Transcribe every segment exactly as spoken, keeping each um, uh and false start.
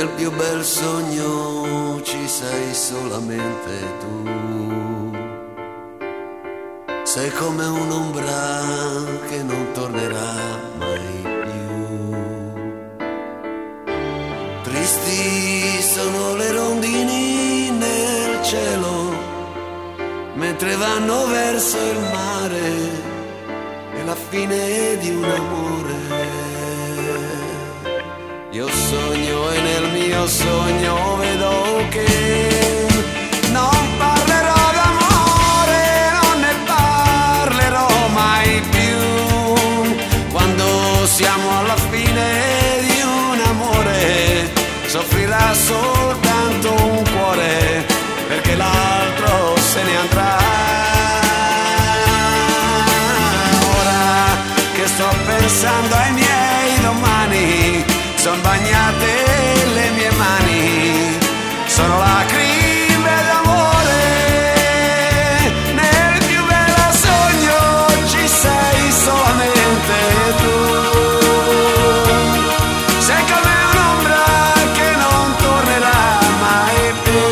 nel più bel sogno ci sei solamente tu. Sei come un'ombra che non tornerà mai più. Tristi sono le rondini nel cielo, mentre vanno verso il mare, è la fine di un amore. Io sogno e nel mio sogno vedo che non parlerò d'amore, non ne parlerò mai più. Quando siamo alla fine di un amore, soffrirà soltanto un cuore, perché l'altro se ne andrà. Ora che sto pensando ai miei domani, son bagnate le mie mani, sono lacrime d'amore. Nel più bello sogno ci sei solamente tu. Sei come un'ombra che non tornerà mai più.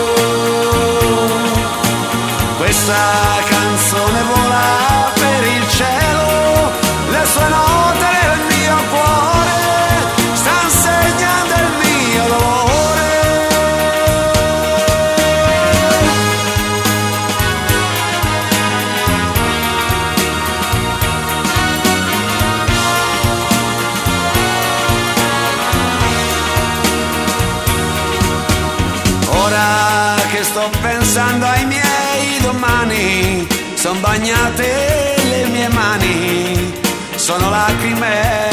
Questa canzone vola per il cielo, le sue note nel mio cuore stan segnando il mio dolore. Ora che sto pensando ai miei domani, son bagnate le mie mani, sono lacrime